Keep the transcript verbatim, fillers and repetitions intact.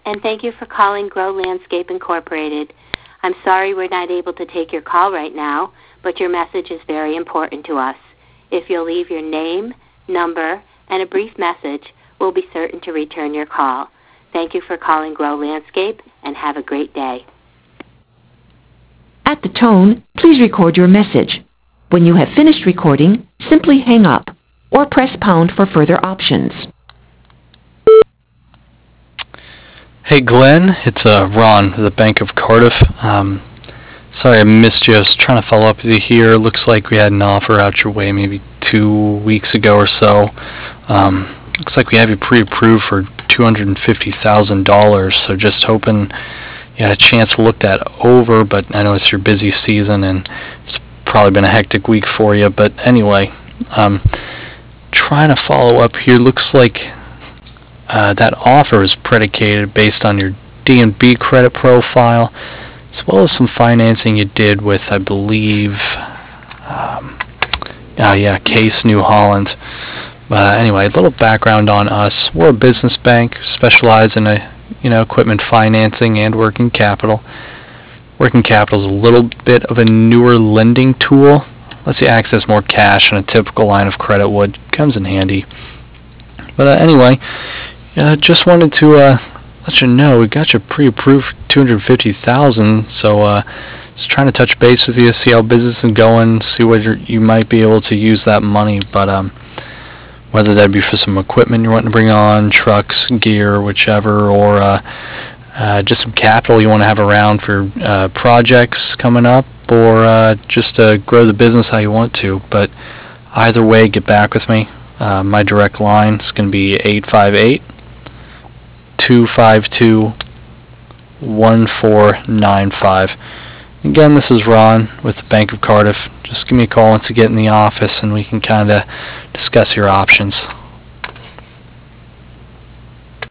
and thank you for calling Grow Landscape Incorporated. I'm sorry we're not able to take your call right now, but your message is very important to us. If you'll leave your name, number, and a brief message, we'll be certain to return your call. Thank you for calling Grow Landscape, and have a great day. At the tone, please record your message. When you have finished recording, simply hang up or press pound for further options. Hey Glenn, it's uh, Ron with the Bank of Cardiff. Um, sorry I missed you. I was trying to follow up with you here. Looks like we had an offer out your way maybe two weeks ago or so. Um, looks like we have you pre-approved for two hundred fifty thousand dollars, so just hoping you had a chance to look that over, but I know it's your busy season and it's probably been a hectic week for you. But anyway, um, trying to follow up here. Looks like Uh, that offer is predicated based on your D and B credit profile, as well as some financing you did with, I believe, um, uh, yeah, Case New Holland. But uh, anyway, a little background on us. We're a business bank, specialize in a, you know, equipment financing and working capital. Working capital is a little bit of a newer lending tool. Lets you access more cash than a typical line of credit would. Comes in handy. But uh, anyway, uh, just wanted to uh, let you know we got you pre-approved two hundred fifty thousand dollars. So uh, just trying to touch base with you, see how business is going, see whether you might be able to use that money. But um, whether that be for some equipment you're wanting to bring on, trucks, gear, whichever, or uh, uh, just some capital you want to have around for uh, projects coming up, or uh, just to grow the business how you want to. But either way, get back with me. Uh, my direct line is going to be eight five eight, two five two, one four nine five. Again, this is Ron with the Bank of Cardiff. Just give me a call once you get in the office and we can kind of discuss your options.